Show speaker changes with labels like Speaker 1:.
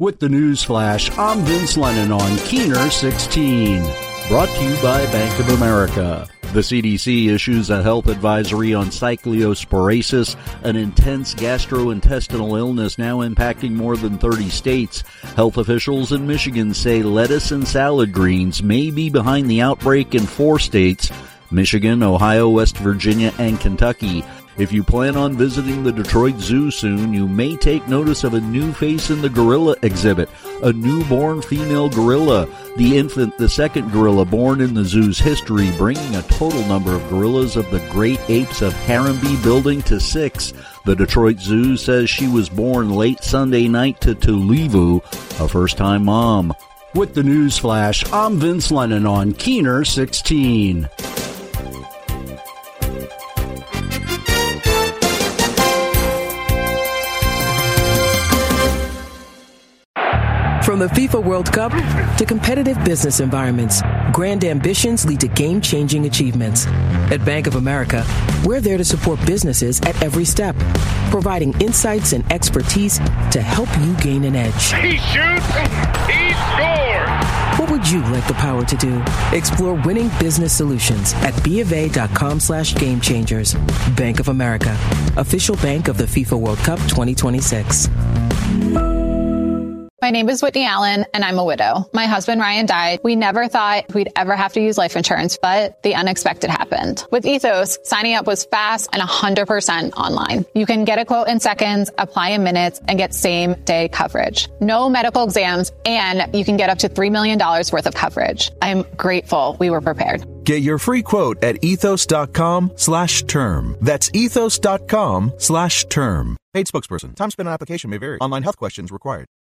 Speaker 1: With the news flash, I'm Vince Lennon on Keener 16. Brought to you by Bank of America. The CDC issues a health advisory on cyclosporasis, an intense gastrointestinal illness now impacting more than 30 states. Health officials in Michigan say lettuce and salad greens may be behind the outbreak in 4 states: Michigan, Ohio, West Virginia, and Kentucky. If you plan on visiting the Detroit Zoo soon, you may take notice of a new face in the gorilla exhibit, a newborn female gorilla, the infant, the second gorilla born in the zoo's history, bringing a total number of gorillas of the great apes of Harambee Building to 6. The Detroit Zoo says she was born late Sunday night to Tulivu, a first-time mom. With the news flash, I'm Vince Lennon on Keener 16.
Speaker 2: From the FIFA World Cup to competitive business environments, grand ambitions lead to game-changing achievements. At Bank of America, we're there to support businesses at every step, providing insights and expertise to help you gain an edge.
Speaker 3: He shoots, he scores!
Speaker 2: What would you like the power to do? Explore winning business solutions at BofA.com/gamechangers. Bank of America, official bank of the FIFA World Cup 2026.
Speaker 4: My name is Whitney Allen, and I'm a widow. My husband, Ryan, died. We never thought we'd ever have to use life insurance, but the unexpected happened. With Ethos, signing up was fast and 100% online. You can get a quote in seconds, apply in minutes, and get same-day coverage. No medical exams, and you can get up to $3 million worth of coverage. I'm grateful we were prepared.
Speaker 5: Get your free quote at ethos.com/term. That's ethos.com/term. Paid spokesperson. Time spent on application may vary. Online health questions required.